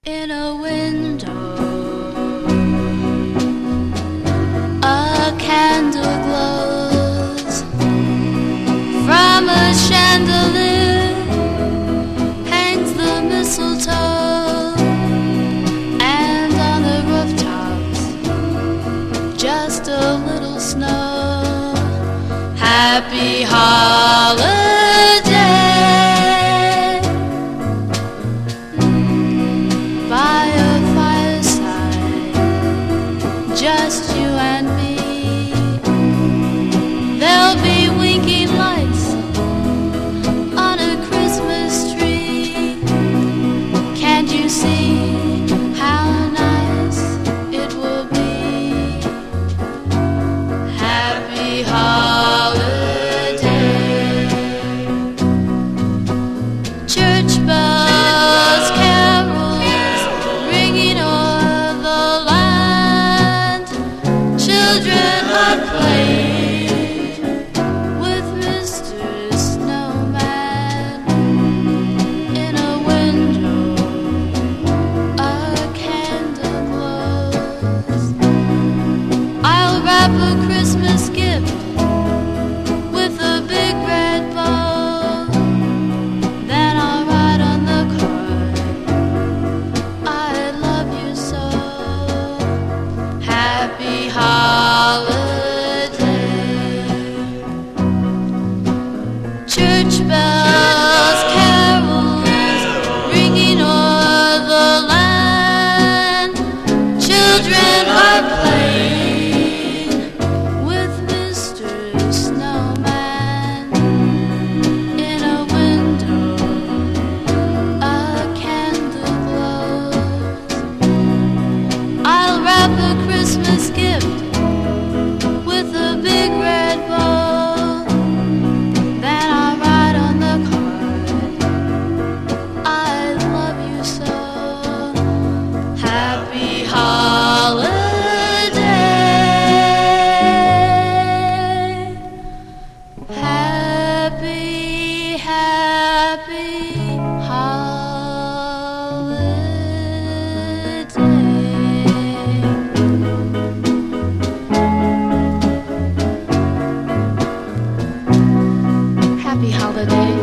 In a window, a candle glows. From a chandelier hangs the mistletoe, and on the rooftops just a little snow. Happy holiday. By a fireside, just you and me. There'll be winking lights on a Christmas tree. Can't you see how nice it will be? Happy holiday. Church bells carols ringing o'er the land. Children are playing with Mr. Snowman. In a window, a candle glows. I'll wrap a Christmas gift with a big red bow. Then I'll write on the card, I love you so. Happy holiday. Church bells carols ringing o'er the land. Children are playing with Mr. Snowman. In a window, a candle glows. I'll wrap a Christmas gift with a big red bow. Then I'll write on the card, I love you so. Happy holiday. Happy, happy holiday. Happy holiday.